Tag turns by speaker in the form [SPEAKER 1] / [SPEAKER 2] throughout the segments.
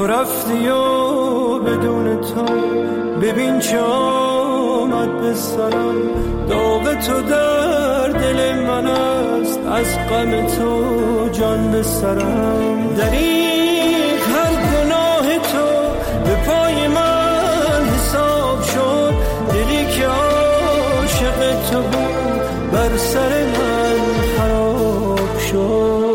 [SPEAKER 1] تو رفتی و بدون تو ببین چه آمد به سرم. داغ تو در دل من است، از غم تو جان به سرم. دریغ هر گناه تو به پای من حساب شد. دلی که عاشق تو بود بر سر من خراب شد.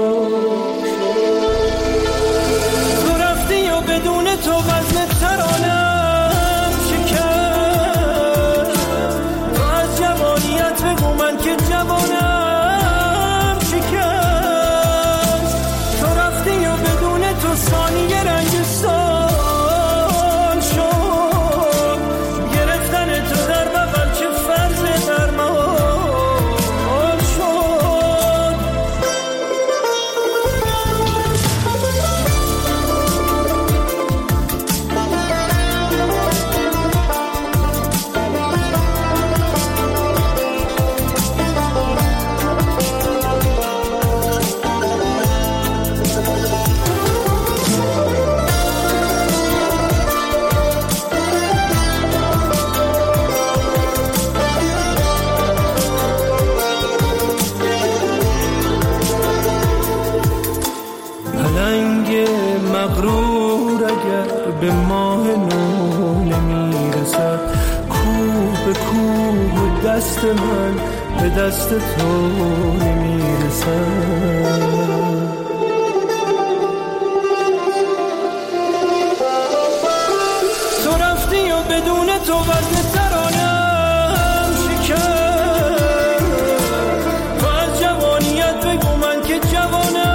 [SPEAKER 1] تو رفتی و بدون تو وزن ترانم شکست. تو از جوانیت بگو من که جوانم شکست. تو رفتی و بدون تو ثانیه رنگستان شد. گرفتن تو در بغل چه فرض درمان شد. مغرور اگر به ماه نو نمیرسد، کوه به کوه دست من به دست تو نمیرسد. تو رفتی و بدون تو وزن ترانم شکست. تو از جوانیت بگو من که جوانم.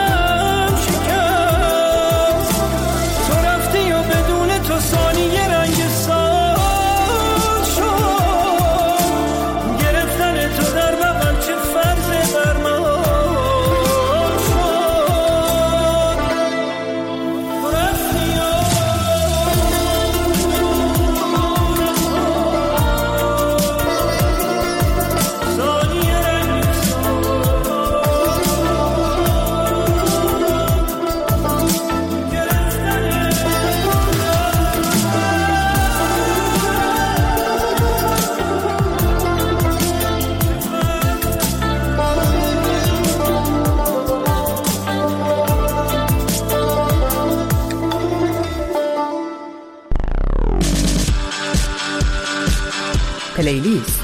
[SPEAKER 1] تو ثانیه رنگستان شد. گرفتن تو در بغل چه فرض درمان شد. تو رفتی ثانیه
[SPEAKER 2] پلیلیست.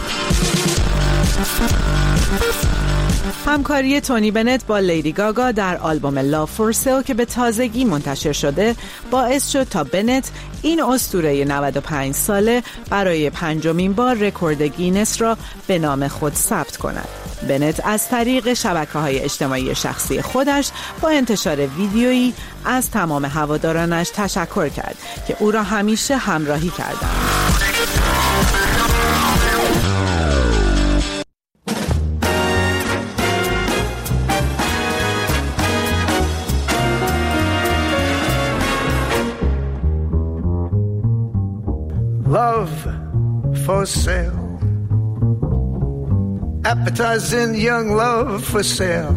[SPEAKER 2] همکاری تونی بنت با لیدی گاگا در آلبوم لاو فور سیل که به تازگی منتشر شده باعث شد تا بنت این اسطوره 95 ساله برای 5مین بار رکورد گینس را به نام خود ثبت کند. بنت از طریق شبکه‌های اجتماعی شخصی خودش با انتشار ویدیویی از تمام هوادارانش تشکر کرد که او را همیشه همراهی کردند.
[SPEAKER 3] Love for sale. Appetizing young love for sale.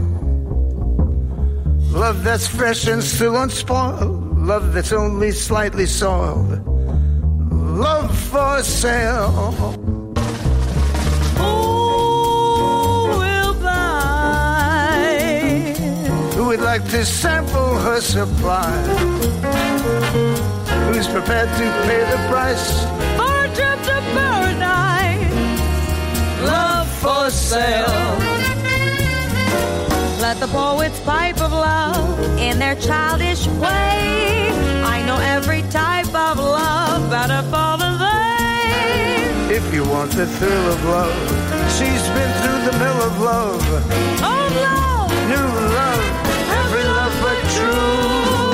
[SPEAKER 3] Love that's fresh and still unspoiled. Love that's only slightly soiled. Love for sale.
[SPEAKER 4] Who will buy?
[SPEAKER 3] Who would like to sample her supply? Who's prepared to pay the price
[SPEAKER 4] For a trip to paradise. Love for sale. Let the poets pipe of love in their childish way. I know every type of love better for the vain.
[SPEAKER 3] if you want the thrill of love. She's been through the mill of love.
[SPEAKER 4] Oh, love.
[SPEAKER 3] New love. Every love but true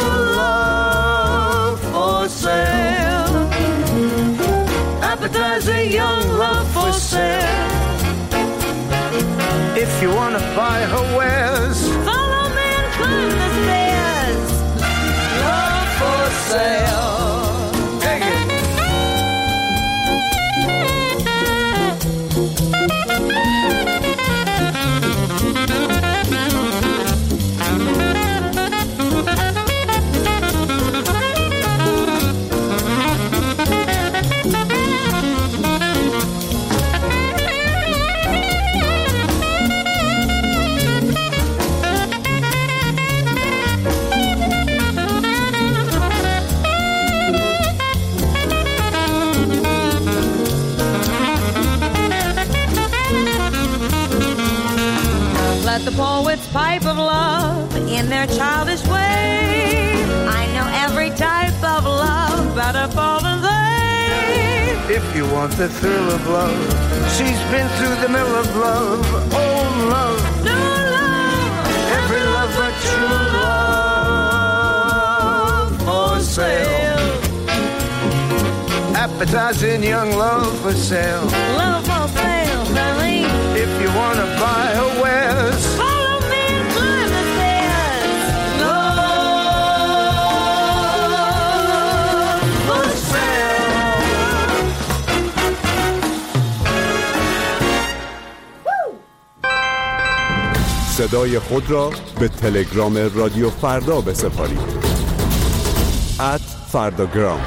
[SPEAKER 3] love for sale. Appetizing young love for sale. If you want to buy her wares,
[SPEAKER 4] Follow me and climb the stairs.
[SPEAKER 3] love for sale. Take it.
[SPEAKER 4] that the poets pipe of love in their childish way. I know every type of love better fall than they.
[SPEAKER 3] If you want the thrill of love, she's been through the mill of love. Oh, love,
[SPEAKER 4] No love,
[SPEAKER 3] every love but true love for sale. Appetizing young love for sale.
[SPEAKER 4] love for sale, honey.
[SPEAKER 3] If you want to buy her wares,
[SPEAKER 4] Follow me and climb the stairs.
[SPEAKER 3] love for sale.
[SPEAKER 5] صدای خود را به تلگرام رادیو فردا بسپارید. @فرداگرام.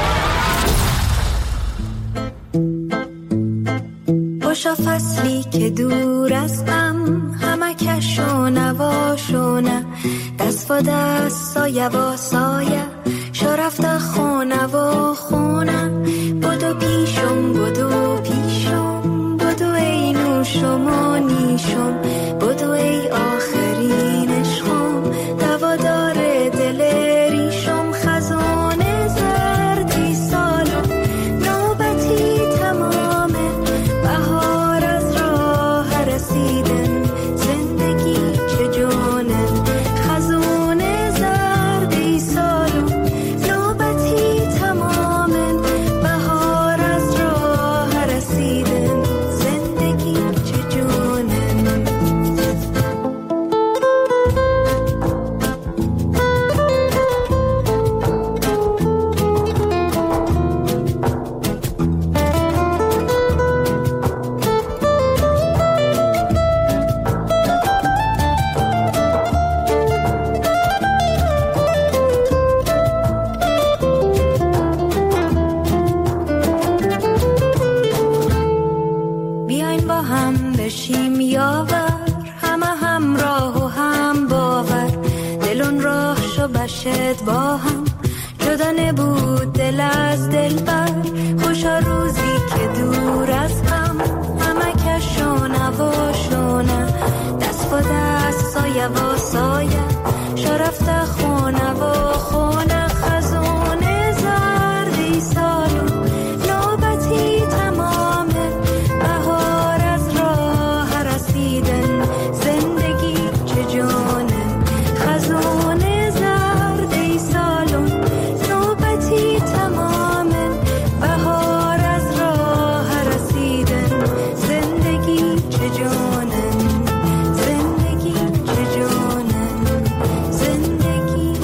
[SPEAKER 6] خوشا فصلی که دور از غم، همه کش و نواش و نه، دست و دست سایه و سایه، شو رفته خونه و خونه. بدو پیشم بدو پیشم، بدو ای نوشم و نیشم، بدو ای آخرین عشقم، دوادار دل ریشم. خزانه زردی سالم، نوبتی تمامه، بهار از راه رسیدن، زندگی چه جونه. خزانه زردی سالم، نوبتی تمامه، بهار از راه رسیدن، زندگی چه جونه. بیاین با هم بشیم یاور، همه همراه و هم باور، دلون راه شو بشد با هم، جدا نبود دل از دل بر. خوشا روزی که دور از هم، همه کشونه و شونه، دست و دست سایه و سایه، شو رفته خونه و خونه. خزانه زردی سالون، نوبتی تمامه، بهار از راه رسیدن، زندگی چه جونه. خزانه زردی سالون، نوبتی تمامه، بهار از راه رسیدن، زندگی چه جونه. زندگی چه جونه. زندگی.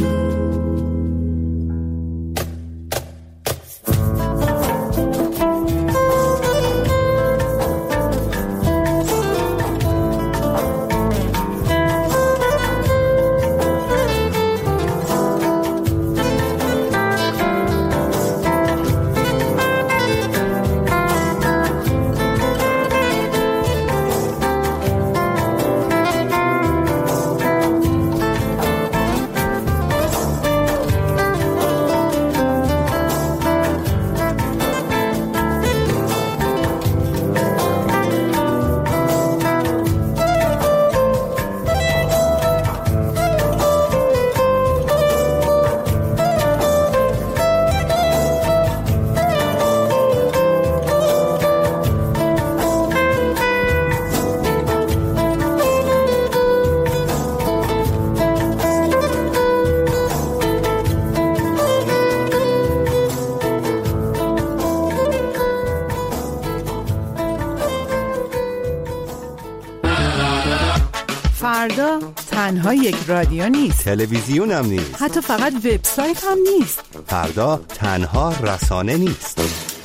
[SPEAKER 2] فردا تنها یک رادیو نیست،
[SPEAKER 7] تلویزیون هم نیست،
[SPEAKER 2] حتی فقط وبسایت هم نیست.
[SPEAKER 7] فردا تنها رسانه نیست.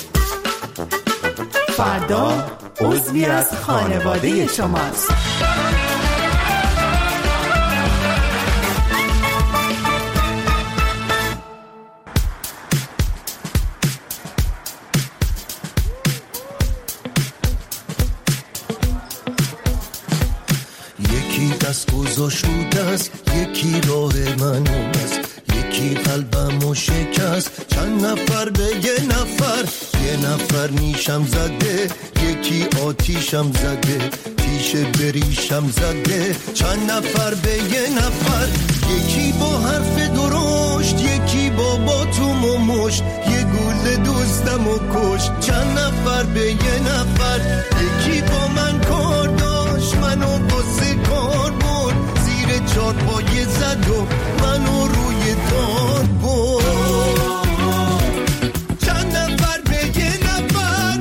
[SPEAKER 2] فردا عضوی از خانواده شماست.
[SPEAKER 8] یکی دست گذاشت رو دست، یکی راه من است، یکی قلبمو شکست. چند نفر به یه نفر نیشم زده، یکی آتیشم زده. تیشه بریشم زده چند نفر به یه نفر یکی با حرف درشت یکی با باتوم و مشت یه گوله دوستم و کشت چند نفر به یه نفر یکی با من کار داشت منو باسه کار برد زیر چارپایه زد و منو روی دار برد چند نفر به یه نفر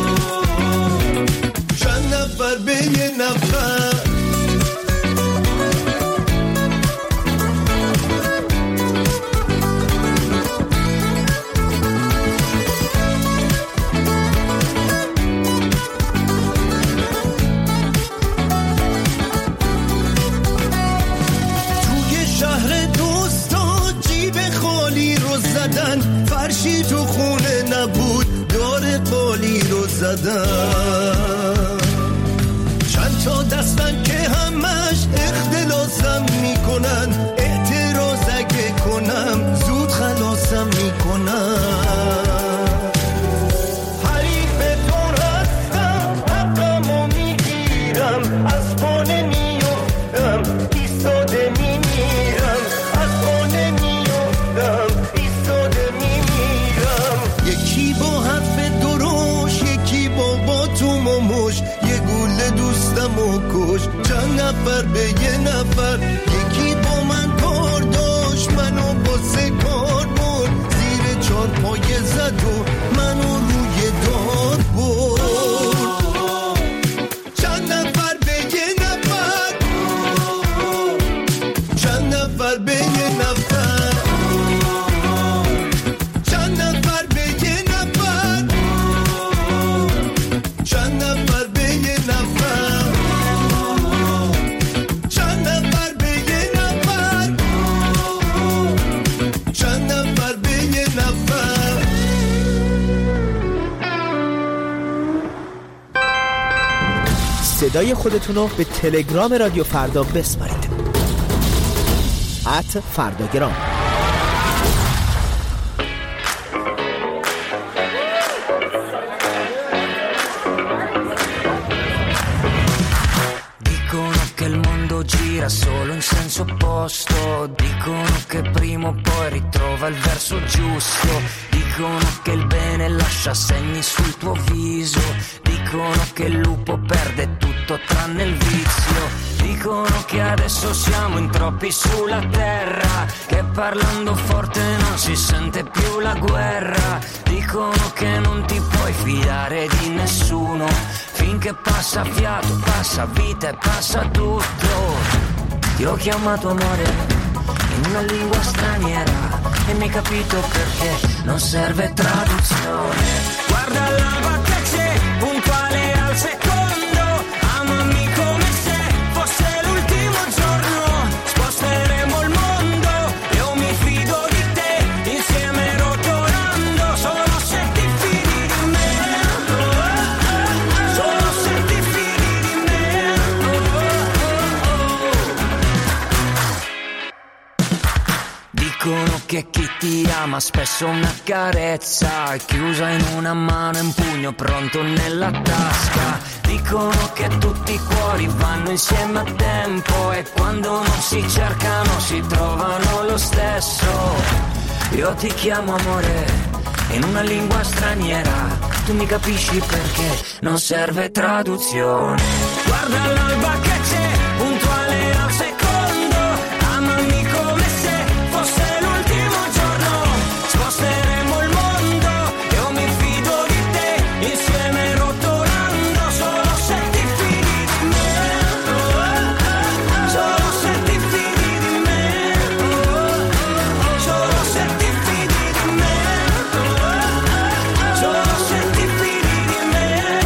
[SPEAKER 8] چند نفر به یه نفر فرشی تو خونه نبود دار قالی رو زدن چند تا دستن که همش اختلاسم میکنن اعتراض اگه کنم زود خلاصم میکنن حریفتون هستم حقمو میگیرم از پانه میفتم ایستاده میمیرم از پانه میفتم یکی با حرف دروش یکی با باتوم و مش یه گوله دوستم و کش چند نفر به یه نفر یکی با من کار داشت منو باسه کار برد زیر چارپایه زد و منو روی دار برد چند نفر به یه نفر چند نفر به یه نفر
[SPEAKER 9] صدای خودتونو به تلگرام رادیو فردا بسپارید @فرداگرام.
[SPEAKER 10] Solo in senso opposto, dicono che prima o poi ritrova il verso giusto, dicono che il bene lascia segni sul tuo viso, dicono che il lupo perde tutto tranne il vizio, dicono che adesso siamo in troppi sulla terra, che parlando forte non si sente più la guerra, dicono che non ti puoi fidare di nessuno, finché passa fiato, passa vita e passa tutto. Ti ho chiamato amore in una lingua straniera e mi hai capito perché non serve traduzione. Guarda l'alba che c'è, puntuale al secondo, amami come se fosse l'ultimo giorno, sposteremo il mondo, io mi fido di te, insieme rotolando, solo se ti fidi di me, solo se ti fidi di me. Dicono che chi ti ama spesso una carezza è chiusa in una mano e un pugno pronto nella tasca. Dicono che tutti i cuori vanno insieme a tempo e quando non si cercano si trovano lo stesso. Io ti chiamo amore in una lingua straniera, tu mi capisci perché non serve traduzione. Guarda l'alba che c'è, puntuale al secondo, amami come se fosse l'ultimo giorno, sposteremo il mondo, io mi fido di te, insieme rotolando, solo se ti fidi di me, solo se ti fidi di me, solo se ti fidi di me, solo se ti fidi di me.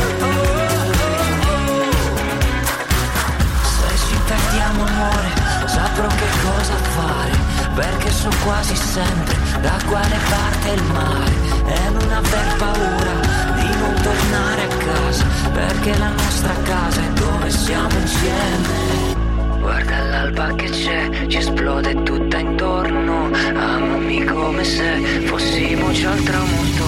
[SPEAKER 10] Se ci perdiamo amore, saprò che cosa fare, perché so quasi sempre da quale parte il mare, e non aver paura di non tornare a casa, perché la nostra casa è dove siamo insieme. Guarda l'alba che c'è, ci esplode tutta intorno, amami come se fossimo già al tramonto.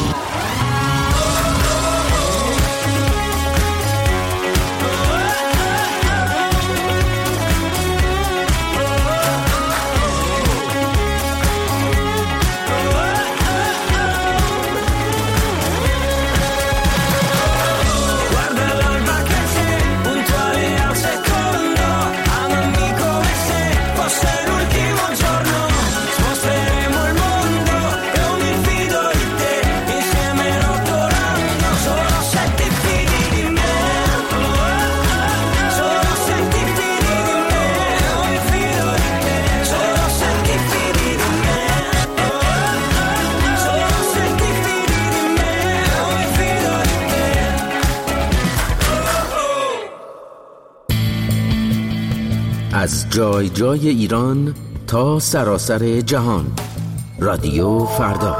[SPEAKER 11] از جای جای ایران تا سراسر جهان. رادیو فردا.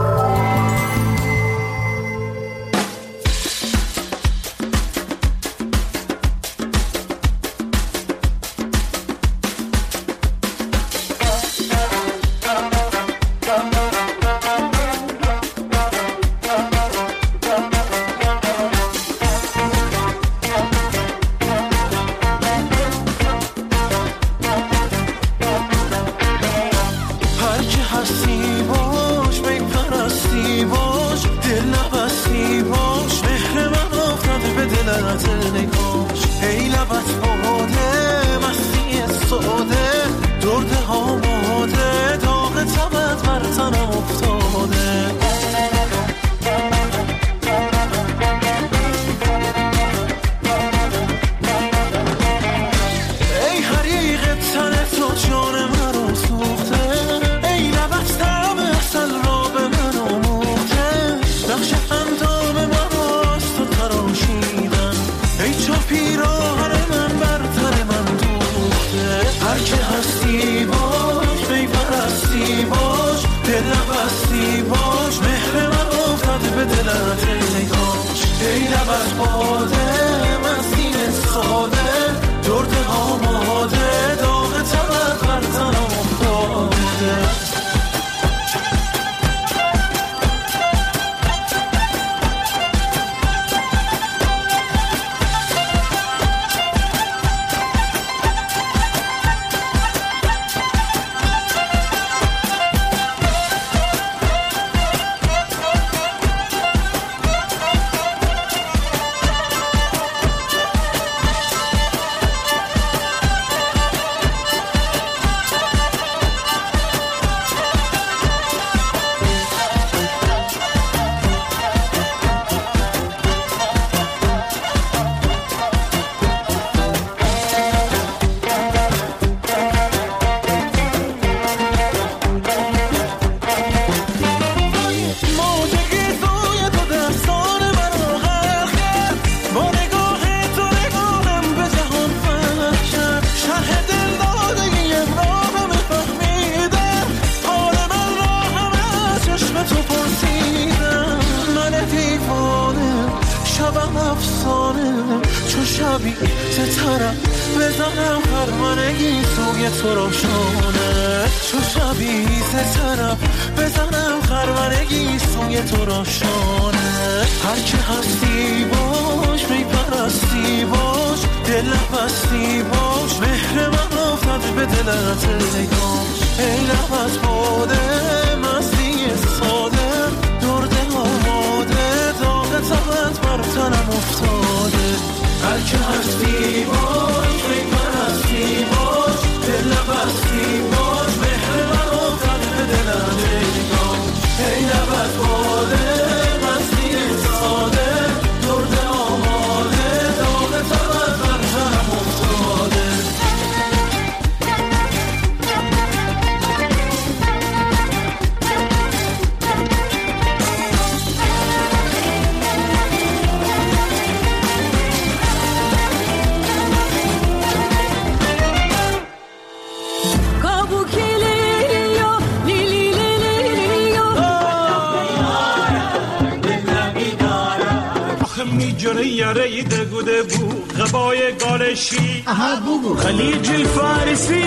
[SPEAKER 1] خليج الفارسي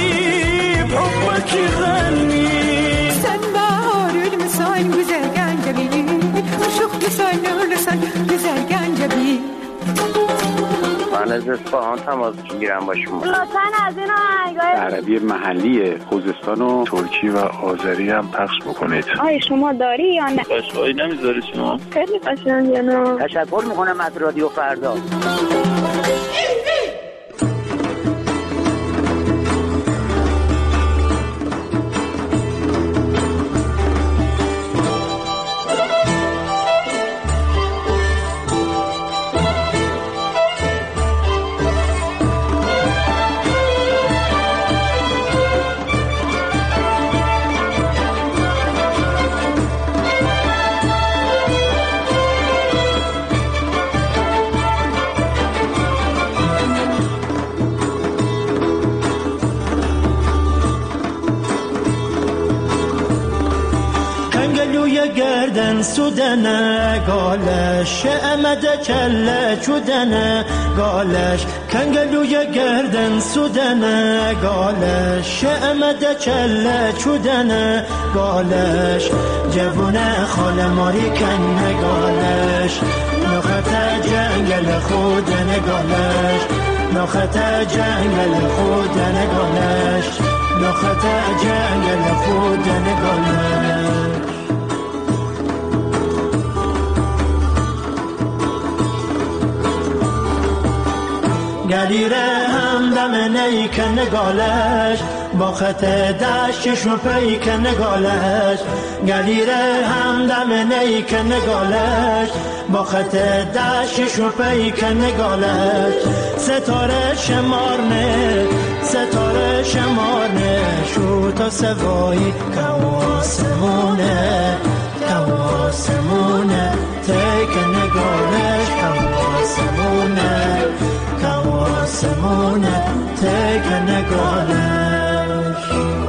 [SPEAKER 1] بحبك يغني
[SPEAKER 12] سنبار المساين بزرگان جبيل وشوق مساين ورسان بزرگان جبيل.
[SPEAKER 13] من از اصفهان تماس میگیرم با شما.
[SPEAKER 14] لطفاً از این آهنگای
[SPEAKER 15] عربی محلی خوزستان و ترکی و آذری هم پخش بکنید.
[SPEAKER 14] آیا شما داری یا نه؟
[SPEAKER 15] پشوایی نمیذاری شما؟
[SPEAKER 14] خیلی قشنگه نه؟
[SPEAKER 13] تشکر میکنم از رادیو فردا.
[SPEAKER 1] کنگلوی گردن سودنه گالش امده کله چودنه گالش کنگلوی گردن سودنه گالش امده کله چودنه گالش جوونه خاله ماری کنه گالش نخت جنگل خودنه گالش نخت جنگل خودنه گالش نخت جنگل خودنه گالش گلیره همدم نیکن گالش با خط دشتش و پیکن گالش گلیره همدم نیکن گالش با خط دشتش و پیکن گالش ستاره شمارنه ستاره شمارنه شو تا سوایی کواسمونه کواسمونه تیکن گالش کواسمونه کواسمونه تیکن گالش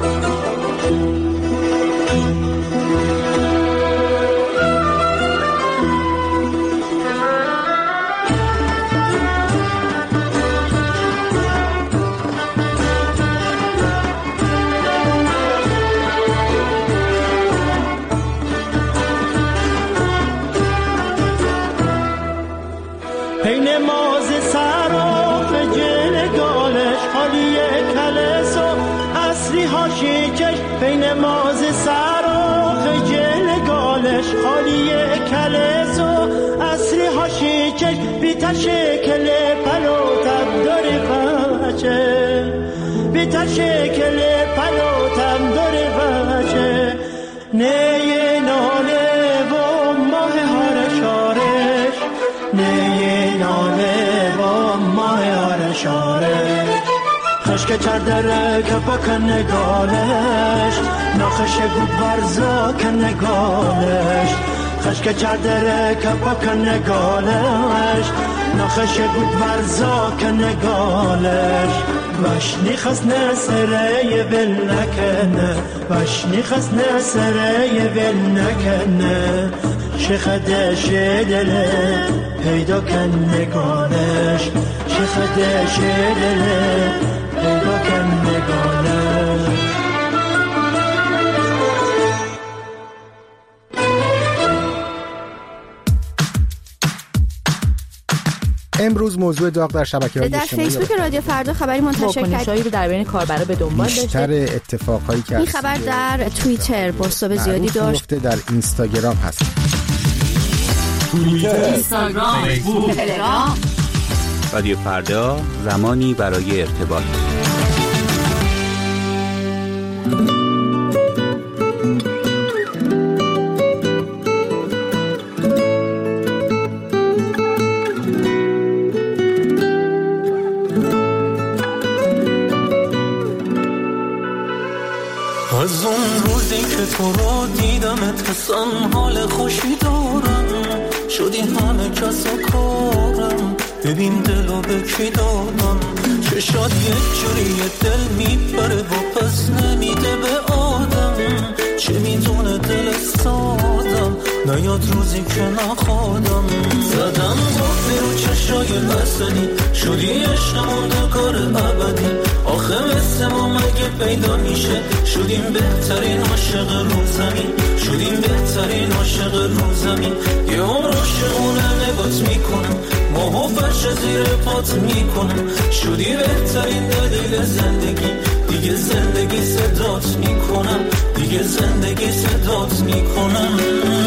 [SPEAKER 1] پین ماز سراف جل گالش خالی کلس و اصلی هاشی چش پین ماز سراف جل گالش خالی کلس و اصلی هاشی چش بیتا شکل پلوتم داری بچه بیتا شکل پلوتم داری بچه نیه ناله و ماه هارشارش نیه ناله و ماه هارشارش خشک چردره که بکن گالش نخش گود برزا کن گالش خشک چردره که بکن گالش نخش گود برزا کن گالش وشنی خسنه سره بل نکنه وشنی خسنه سره بل نکنه شخدش دله پیدا کن نگانش شخدش دله پیدا کن نگانش
[SPEAKER 16] امروز موضوع داغ در شبکه‌های اجتماعی
[SPEAKER 17] در فیسبوک رادیو فردا خبری منتشر کرد.
[SPEAKER 2] واکنش‌هایی رو در بین کاربرا به دنبال داشته.
[SPEAKER 16] بیشتر اتفاقایی که
[SPEAKER 17] این خبر در توییتر بازتاب زیادی داشت.
[SPEAKER 16] در اینستاگرام هست.
[SPEAKER 18] توییتر، اینستاگرام، فیسبوک، تلگرام.
[SPEAKER 19] رادیو فردا زمانی برای ارتباط.
[SPEAKER 1] از اون روزی که تو رو دیدمت حسن حال خوشی دارم شدی همه کس و کارم ببین دلو به کی دادم چشات یک جوری دل میبره و پس نمیده به آدم چه میدونه دل سادم نیاد روزی که نخوادم زدم گفتی رو چشای بسنی شدی عشقمون دکار ابدی آخه مثل ما مگه پیدا میشه شدیم بهترین عاشق رو زمین شدیم بهترین عاشق رو زمین یه عمر عاشقونه نگات میکنم ماهو فرش زیر پات میکنم شدی بهترین دلیل زندگی دیگه زندگی صدات میکنم دیگه زندگی صدات میکنم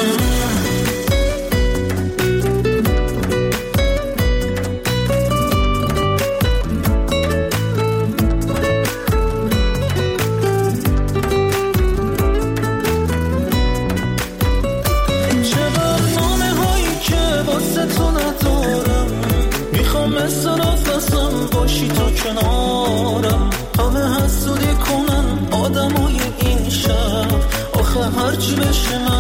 [SPEAKER 1] باشی تو کنارم همه حسودی کنن آدمای این شب آخه هرچی بشه من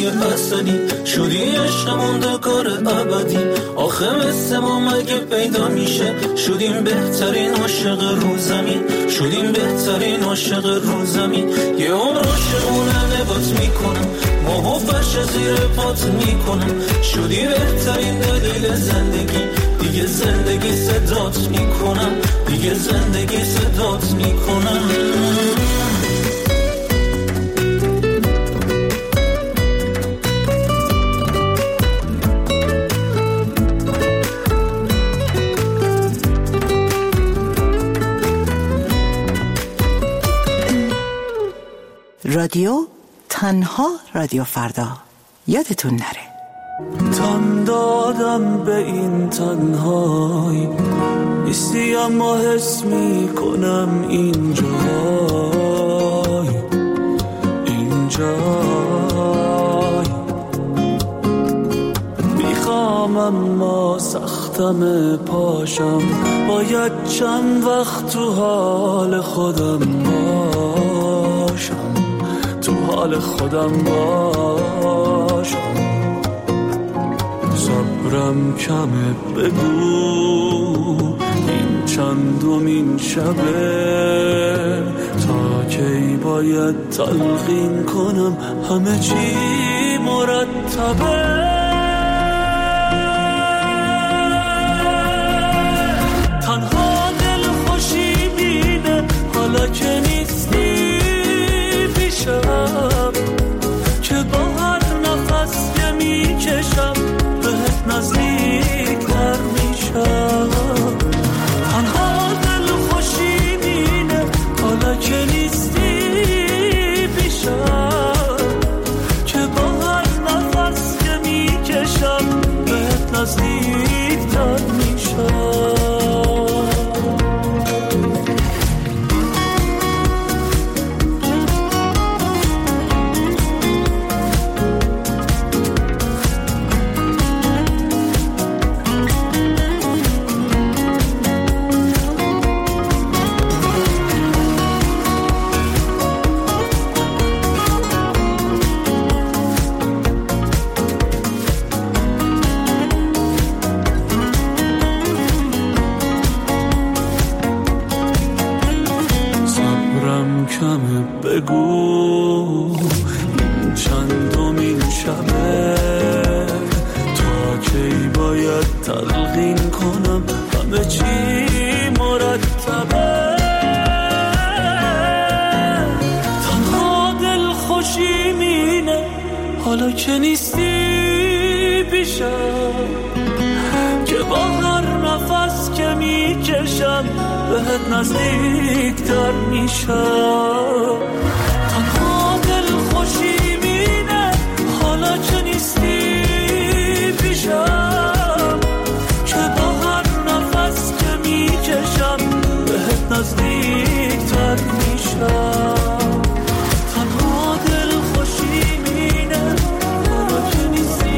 [SPEAKER 1] های اصلی، شدی عشق موندگار ابدی. آخه مثل ما مگه پیدا میشه؟ شدیم بهترین عاشق رو زمین، شدیم بهترین عاشق رو زمین. یه عمر عاشقونه نگات میکنم، ماه و فرش زیر پات میکنم. شدی بهترین دلیل زندگی، دیگه زندگی صدات میکنم، دیگه زندگی صدات میکنم.
[SPEAKER 20] رادیو تنها رادیو فردا، یادتون نره.
[SPEAKER 1] تن دادم به این تنهایی، نیستی اما حس میکنم اینجای میخوام اما سختم پاشم، باید چند وقت تو حال خودم باشم، تو حال خودم باشم. صبرم کمه بگو این چندمین شبه، تا کی باید تلقین کنم همه چی مرتبه. تنها دل خوشی بینه حالا که نیستی پیشم، که با هر نفس که میکشم بهت نزدیک‌تر میشم. تنها دل خوشی بینه حالا که نیستی پیشم، که با هر نفس که میکشم بهت نزدیک‌تر میشم. بگو این چندمین شبه، تا کی باید تلقین کنم همه چی مرتبه. تنها دل خوشی مینه حالا که نیستی پیشم، که با هر نفس که میکشم بهت نزدیک‌تر میشم. تنها دل خوشی مینه حالا که نیستی پیشم، که با هر نفس که میکشم بهت نزدیک‌تر میشم. تنها دل خوشی مینه حالا که نیستی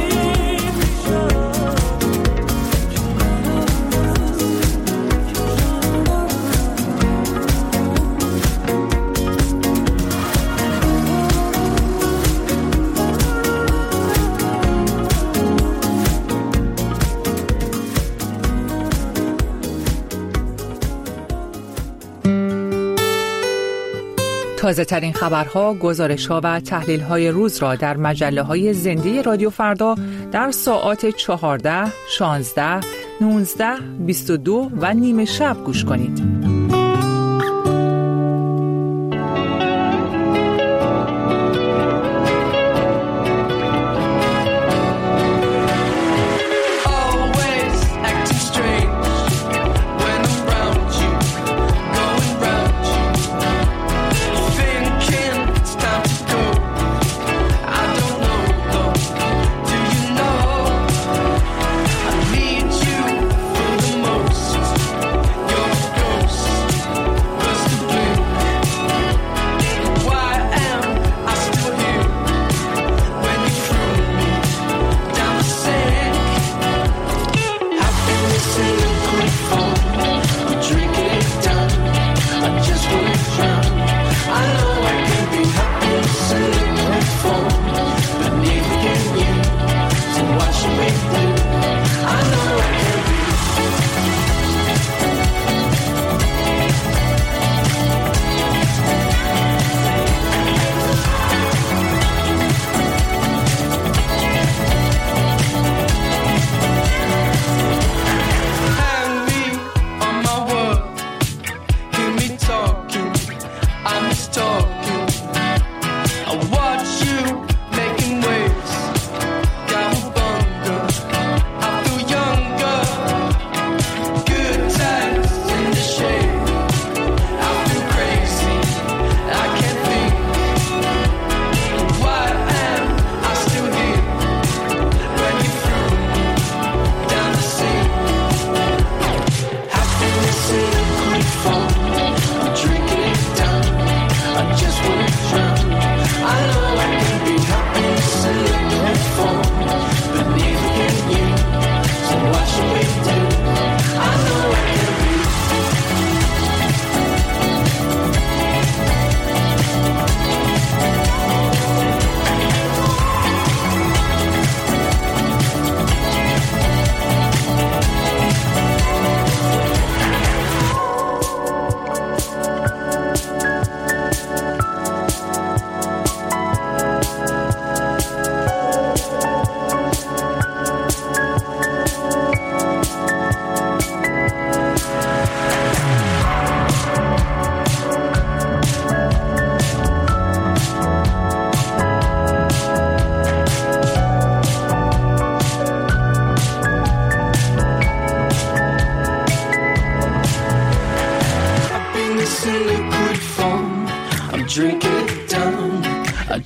[SPEAKER 2] تازه ترین خبرها، گزارش‌ها و تحلیل‌های روز را در مجله‌های زنده رادیو فردا در ساعات 14، 16، 19، 22 و نیم شب گوش کنید.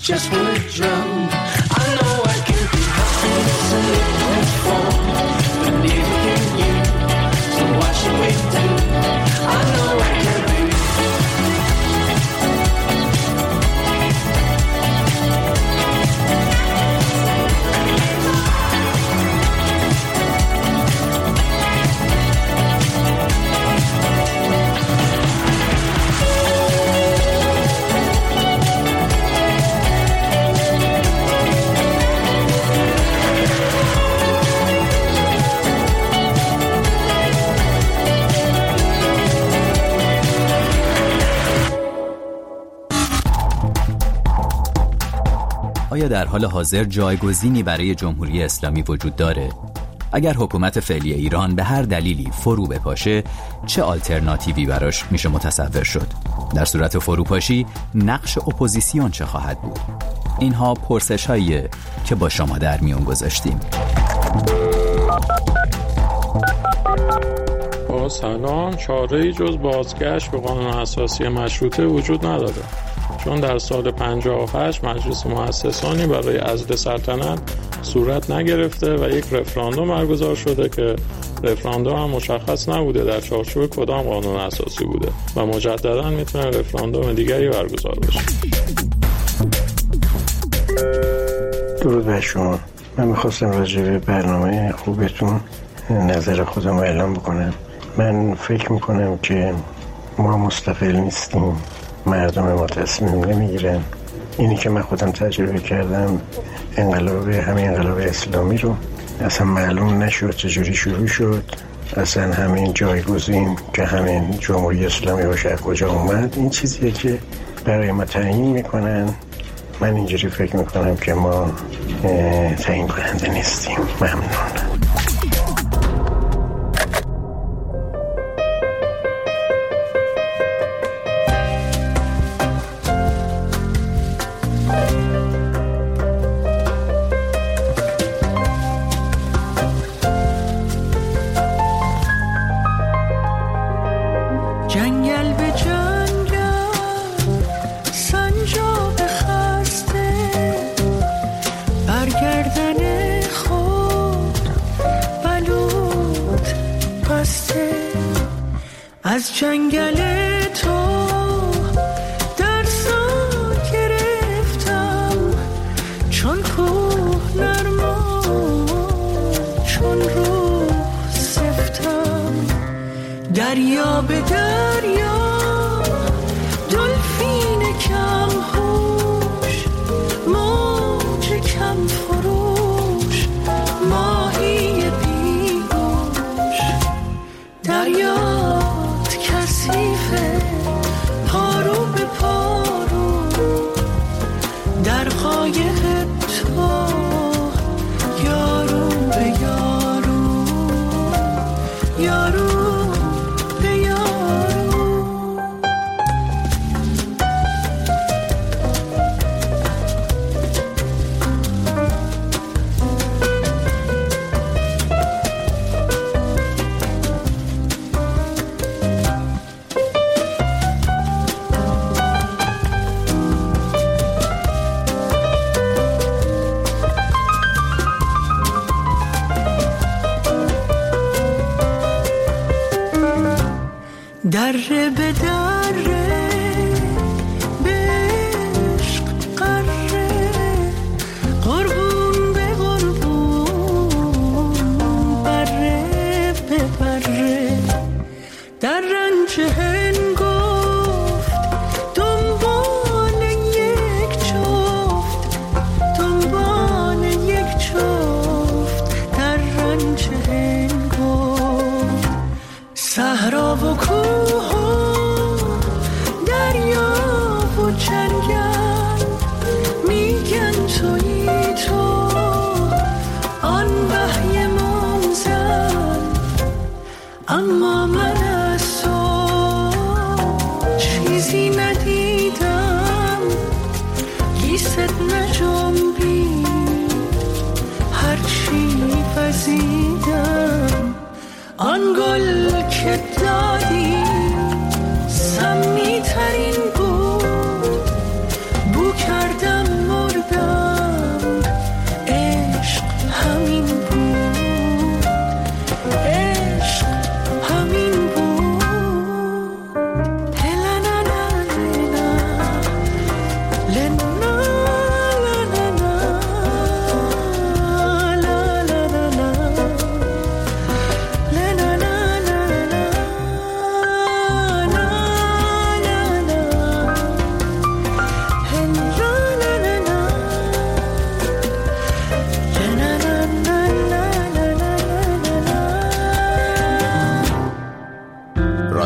[SPEAKER 1] just wanna jump. I know I can be happiness in liquid form, but neither can you. So what should we do? I know I can be.
[SPEAKER 21] آیا در حال حاضر جایگزینی برای جمهوری اسلامی وجود داره؟ اگر حکومت فعلی ایران به هر دلیلی فرو بپاشه، چه آلترناتیوی براش میشه متصور شد؟ در صورت فروپاشی، نقش اپوزیسیون چه خواهد بود؟ اینها پرسش‌هاییه که با شما در میون گذاشتیم.
[SPEAKER 22] سلام، چاره‌ای جز بازگشت به قانون اساسی مشروطه وجود نداره، چون در سال 58 مجلس مؤسسانی برای عزل سلطنت صورت نگرفته و یک رفراندوم برگزار شده که رفراندوم هم مشخص نبوده در چارچوب کدام قانون اساسی بوده و مجددا میتونه رفراندوم دیگری برگزار بشه.
[SPEAKER 23] درود بر شما. من میخواستم راجع به برنامه خوبتون نظر خودم اعلام بکنم. من فکر میکنم که ما مستقل نیستیم، مردم ما تصمیم نمیگیرن. اینی که من خودم تجربه کردم، همین انقلاب اسلامی رو اصلا معلوم نشد چجوری شروع شد، اصلا همین جایگزین که همین جمهوری اسلامی باشه از کجا اومد. این چیزیه که برای ما تعیین میکنن. من اینجوری فکر میکنم که ما تعیین کننده نیستیم. ممنون.
[SPEAKER 1] جنگل به جنگل سنجاق خسته، برگردن خود بلود بسته. از جنگل تو درسا گرفتم، چون کوه نرما چون روح سفتم. دریا به دریا دلفین کم هوش، موج کم فروش، ماهی بیگوش. دریات کثیفه پارو به پارو، در قایق تو یارو به یارو، یارو دره به دره به عشق قره، قربون به قربون، بره به بره. در رنج هنگفت دنبال یک جفت، دنبال یک جفت. در رنج هنگفت صحرا و کوه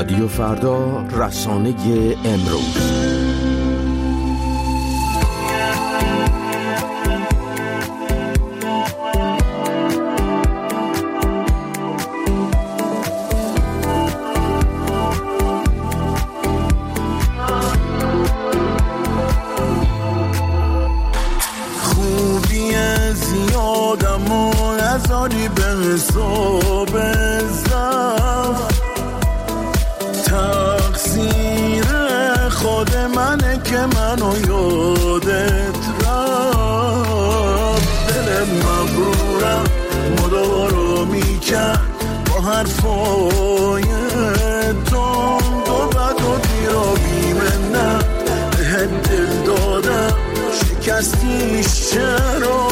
[SPEAKER 11] رادیو فردا، رسانه امروز.
[SPEAKER 8] خوبی زیادم و نذاری به حساب زفت، تقصیر خود منه که منو یادت رفت. دل مغرورم مدارو میکرد با حرفای تند و بد و دیر و بیمنت بهت دل دادم، شکستیش چرا؟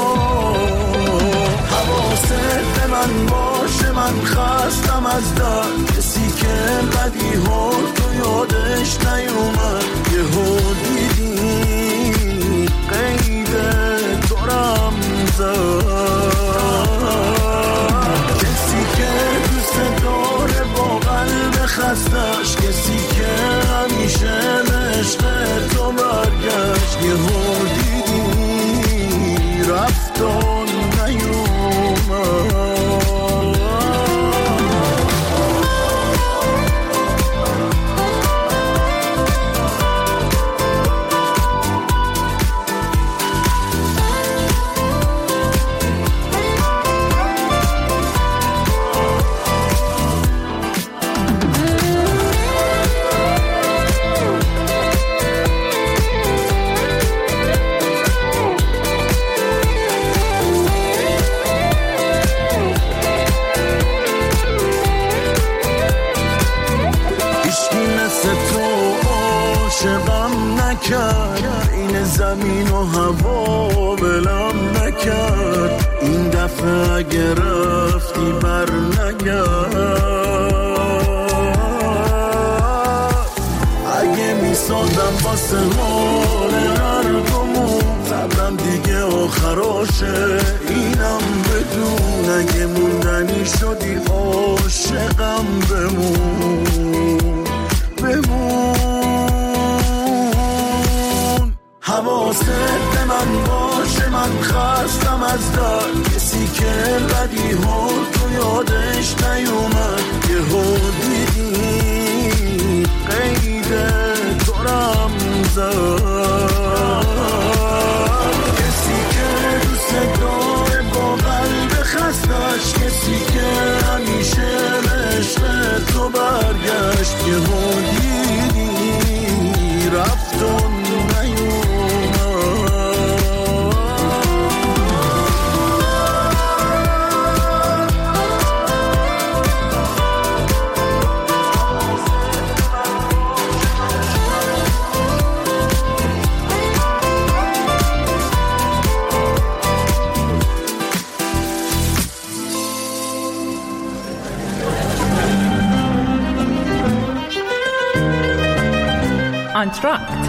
[SPEAKER 8] حواست به من باشه، من خستم از درد، کسی که بدی ها تو یادش نیومد. یهو دیدی قید تو رمزد، کسی که دوست داره با قلب خستش، کسی که همیشه عشق تو برگشت. یهو دیدی رفت و نیومد. این زمین و هوا بلم نکرد، این دفعه اگه رفتی بر نگرد. اگه میسازم واسه حال هر دومون، صبرم دیگه آخراشه اینم بدون. اگه موندنی شدی عاشقم بمون حواست به من باشه، من خستم از درد، کسی که بدی ها تو یادش نیومد. یهو دیدی قید تو رمزد، کسی که دوست داره با قلب خستش، کسی که همیشه عشق تو برگشت. یهو دیدی رفت و
[SPEAKER 2] آنتراکت.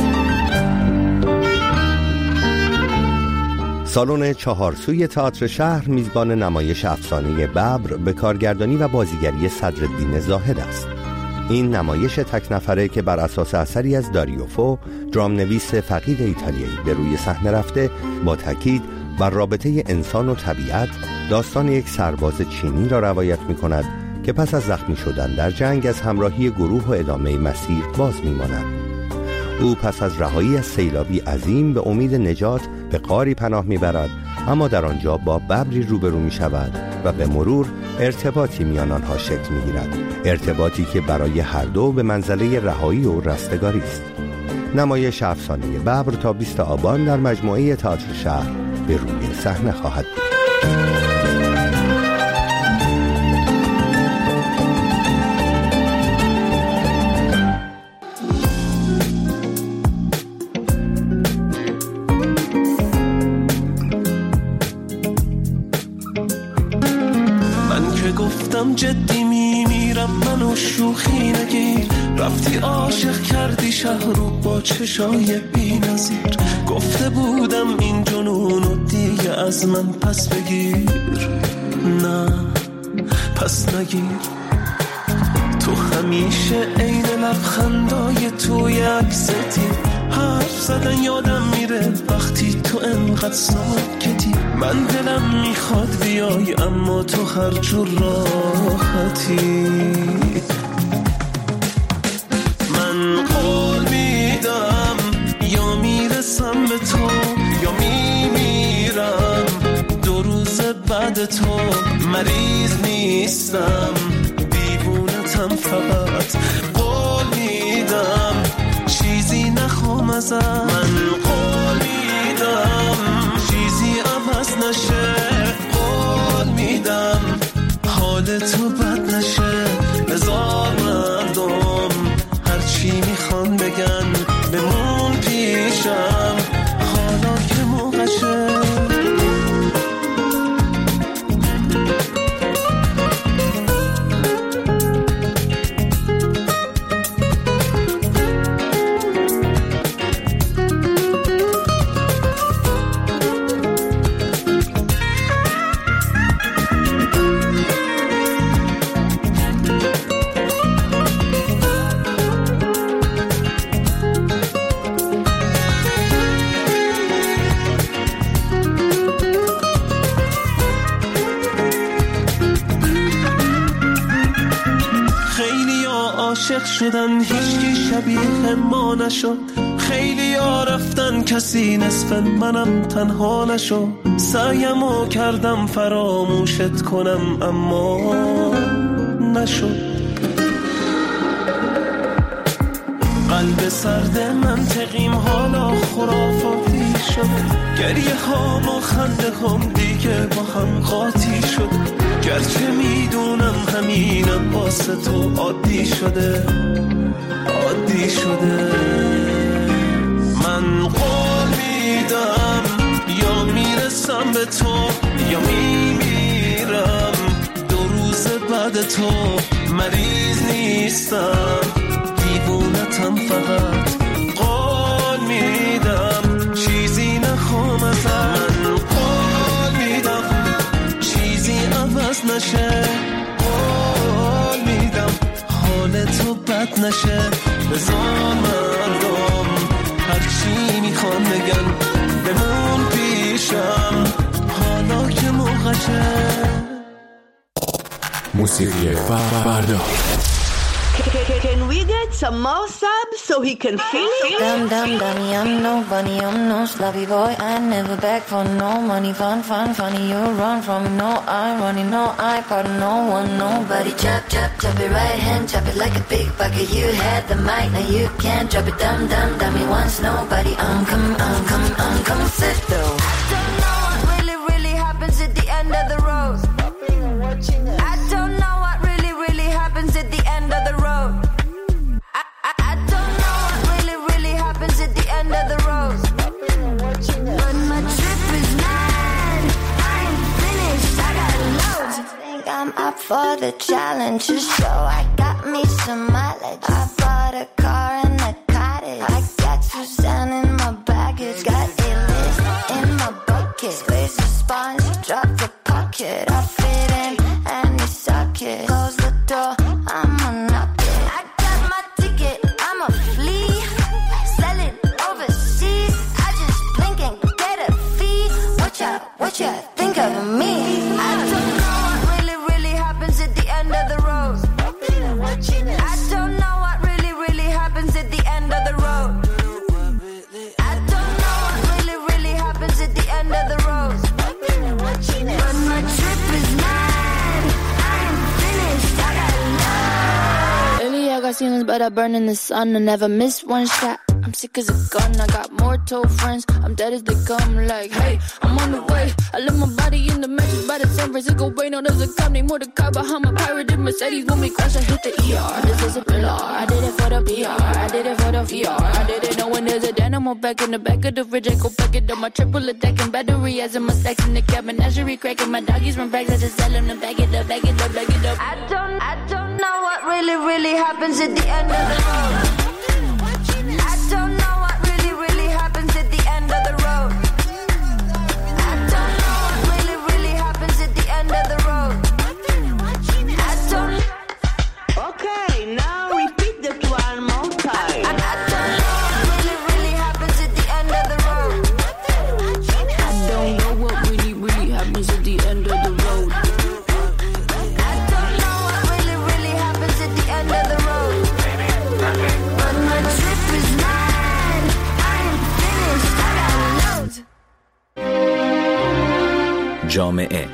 [SPEAKER 7] سالن چهارسوی تئاتر شهر میزبان نمایش افسانه ببر به کارگردانی و بازیگری صدرالدین زاهد است. این نمایش تک نفره که بر اساس اثری از داریو فو، درامنویس فقید ایتالیایی، به روی صحنه رفته، با تاکید بر رابطه انسان و طبیعت، داستان یک سرباز چینی را روایت می‌کند که پس از زخمی شدن در جنگ از همراهی گروه و ادامه مسیر باز می‌ماند. او پس از رهایی از سیلابی عظیم به امید نجات به غاری پناه می‌برد، اما در آنجا با ببری روبرو می‌شود و به مرور ارتباطی میان آنها شکل می‌گیرد، ارتباطی که برای هر دو به منزله رهایی و رستگاری است. نمایش افسانه ببر تا 20 آبان در مجموعه تئاتر شهر به روی صحنه خواهد بود.
[SPEAKER 1] جدی میمیرم منو شوخی نگیر، رفتی عاشق کردی شهر رو با چشای بی نظیر. گفته بودم این جنونو دیگه از من پس بگیر، نه پس نگیر. تو همیشه عین لبخندای توی عکستی. حرف زدن یادم میره وقتی تو انقدر ساکتی. من دلم میخواد بیای اما تو هر جور راحتی. من قول میدم یا میرسم به تو یا میمیرم. 2 روز بعد تو مریض نیستم، دیوونتم فقط. قول میدم چیزی نخوام ازم. من قول میدم چیزی عوض نشه. قول میدم حال تو بد نشه. بذار مردم هرچی میخوان بگن بمون پیشم حالا که موقعشه. عاشق شدن هیچکی شبیه ما نشد. خیلی ها رفتن کسی نصف منم تنها نشد. سعیمو کردم فراموشت کنم اما نشد. قلب سرد منطقیم حالا خرافاتی شد. گریه ها با خنده هم دیگه با هم قاطی شد. گرچه میدونم همینم واسه تو عادی شده عادی شده. من قول میدم یا میرسم به تو یا میمیرم. 2 روز بعد تو مریض نیستم، دیوونتم فقط. قول میدم چیزی نخوام ازم. من قول میدم چیزی عوض نشه. قول میدم حال تو بد نشه. بذار مردم هرچی میخوان بگن بمون پیشم حالا که موقعشه.
[SPEAKER 3] موسیقی فردا.
[SPEAKER 4] Can we get some more subs so he can feel it?
[SPEAKER 6] Dum dum dummy, I'm no bunny, I'm no sloppy boy. I never beg for no money. Fun, funny. You run from me, no I running, no I pardon no one, nobody. Chop it right hand, chop it like a big bucket. You had the mic, now you can't drop it. Dum dummy, once nobody. I'm coming, sit though. I don't know what really happens at the end of the road. I don't know what really happens at the end of the road. I don't know what really happens at the end of the road. But my trip is mad. I ain't finished, I got loads. I think I'm up for the challenge, so I got me some mileage. I bought a car and a cottage. I got Suzanne in my baggage. Got a list in my bucket. Squeeze the sponge, drop the pocket. I fit in any socket. Close the door, I'ma knock it. I got my ticket, I'ma flee. Sell it overseas. I just blink and get a fee. What ya think of me? I don't know what really happens at the end of the road. I don't know what really happens at the end of the road. I don't know what really happens at the end of the road. But my trip is mad. I ain't finished, I got love. Lately I got ceilings but I burn in the sun. I never miss one shot. I'm sick as a gun, I got more told friends. I'm dead as they come, like, hey, I'm on the way. I left my body in the mattress by the San Francisco Bay. No, there's a cop named Mordecai behind my pirated Mercedes. When we crash, I hit the ER. This is a thriller. I did it for the PR. I did it for the VR. I did it knowing there's a dynamo back in the back of the fridge. I go pack it up, my triple attacking battery as in my stacks in the cabin. Menagerie cracking, my doggies run back. I just sell them to back it up. I don't know what really happens at the end of the road. I don't know what really happens at the end of the road. I don't know what really happens at the end of the road. I don't.
[SPEAKER 4] Okay,
[SPEAKER 21] جامعه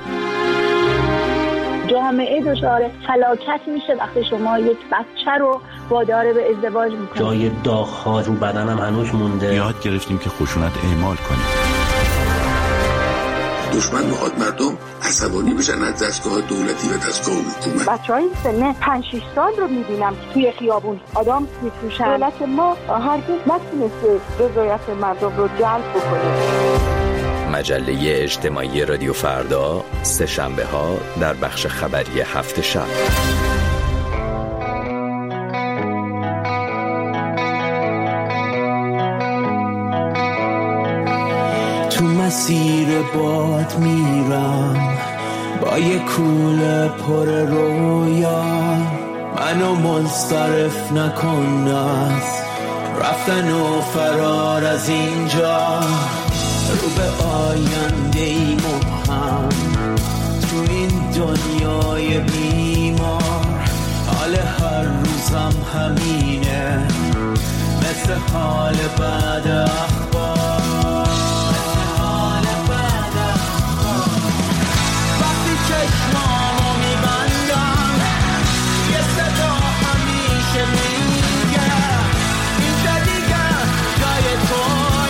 [SPEAKER 14] دچار فلاکت میشه وقتی شما یک بچه رو وادار به ازدواج میکنید.
[SPEAKER 5] جای داغ‌ها رو بدنم هنوز مونده.
[SPEAKER 3] یاد گرفتیم که خشونت اعمال کنیم.
[SPEAKER 9] دشمن میخواد مردم عصبانی بشن از دستگاه دولتی و دستگاه حکومت.
[SPEAKER 14] بچهای سن 5-6 سال رو میبینم که توی خیابون آدم میفروشن. دولت ما هرگز نتونسته رضایت مردم رو جلب بکنه.
[SPEAKER 21] مجله اجتماعی رادیو فردا، سه شنبه ها در بخش خبری هفت شب.
[SPEAKER 1] تو مسیر باد میرم با یه کوله پر رویا، منو منصرف نکن از رفتن و فرار از اینجا، رو به آینده ای مبهم تو این دنیای بیمار، حال هر روزم همینه مثل حال بعد اخبار. وقتی چشمامو میبندم یه صدا همیشه میگه اینجا دیگه جای تو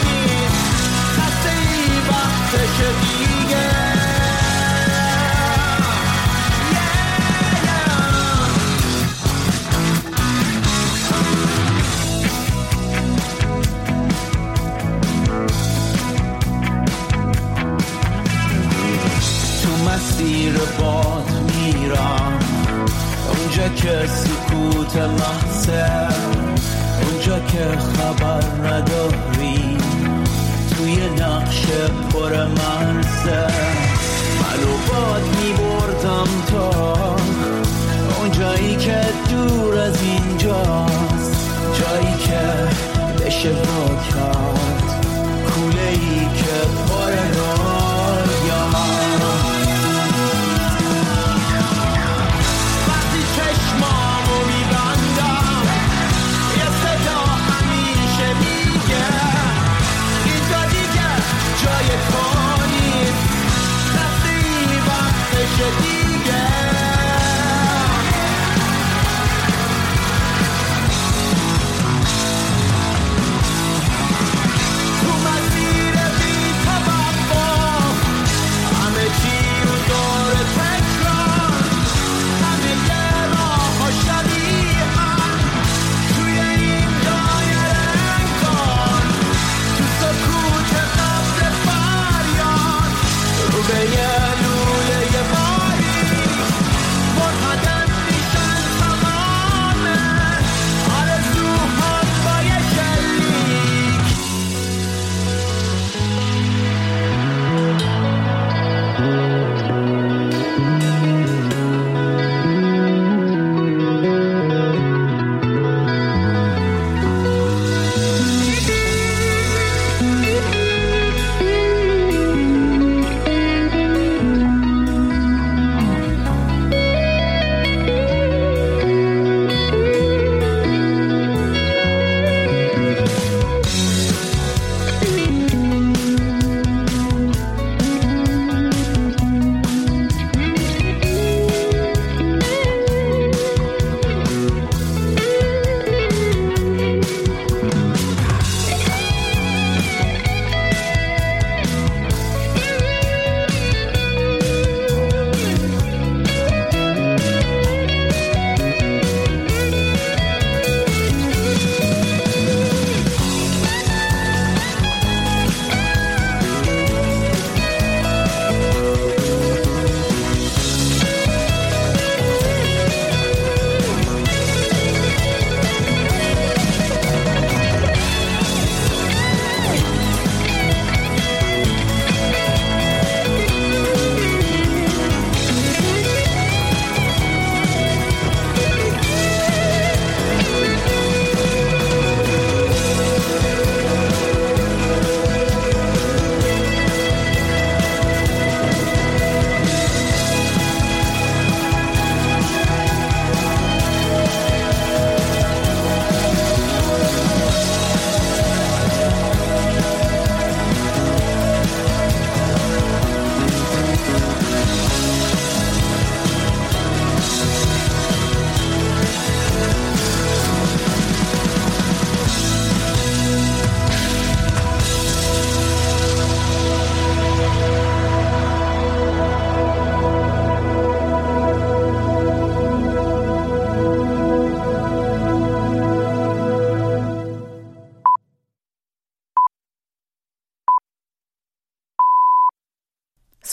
[SPEAKER 1] دیگه. تو مسیر باد میرم اونجا که سکوت محضه، اونجا که خبر نداری، توی نقش پر مرزه منو باد میبردم تا اون جایی که دور از اینجاست، جایی که بشه با کرد کوله ای که پر رویا. وقتی چشمامو میبندم یه صدا همیشه میگه جای تو نیست، رفتی وقتش دیگه. تو مسیر بی توقف همه چی رو دور تکرار، همه یه راه شبیه هم توی این دایره انگار، تو سکوت به